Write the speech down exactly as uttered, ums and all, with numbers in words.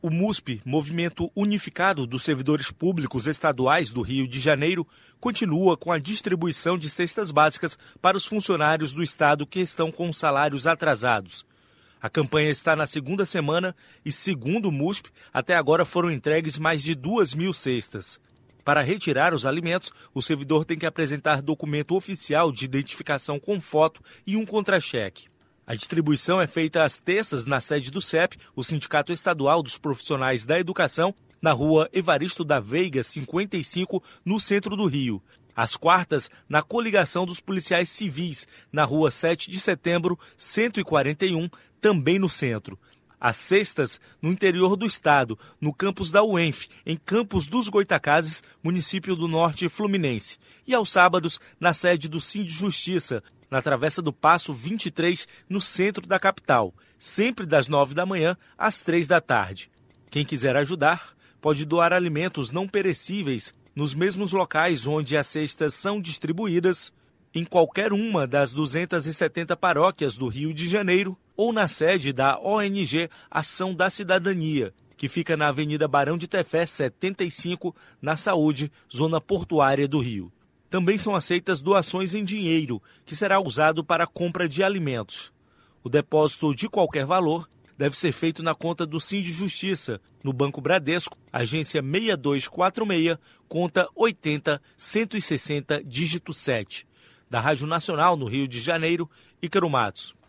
O MUSP, Movimento Unificado dos Servidores Públicos Estaduais do Rio de Janeiro, continua com a distribuição de cestas básicas para os funcionários do Estado que estão com salários atrasados. A campanha está na segunda semana e, segundo o MUSP, até agora foram entregues mais de duas mil cestas. Para retirar os alimentos, o servidor tem que apresentar documento oficial de identificação com foto e um contra-cheque. A distribuição é feita às terças na sede do C E P, o Sindicato Estadual dos Profissionais da Educação, na rua Evaristo da Veiga, cinquenta e cinco, no centro do Rio. Às quartas, na Coligação dos Policiais Civis, na rua sete de setembro, cento e quarenta e um, também no centro. Às sextas, no interior do estado, no campus da U E N F, em Campos dos Goitacazes, município do Norte Fluminense. E aos sábados, na sede do Sindijustiça, na Travessa do Paço vinte e três, no centro da capital, sempre das nove da manhã às três da tarde. Quem quiser ajudar, pode doar alimentos não perecíveis nos mesmos locais onde as cestas são distribuídas, em qualquer uma das duzentas e setenta paróquias do Rio de Janeiro ou na sede da O N G Ação da Cidadania, que fica na Avenida Barão de Tefé, setenta e cinco, na Saúde, zona portuária do Rio. Também são aceitas doações em dinheiro, que será usado para a compra de alimentos. O depósito de qualquer valor deve ser feito na conta do Sindijustiça, no Banco Bradesco, agência seis dois quatro seis, conta oitenta, cento e sessenta, dígito sete. Da Rádio Nacional, no Rio de Janeiro, Ícaro Matos.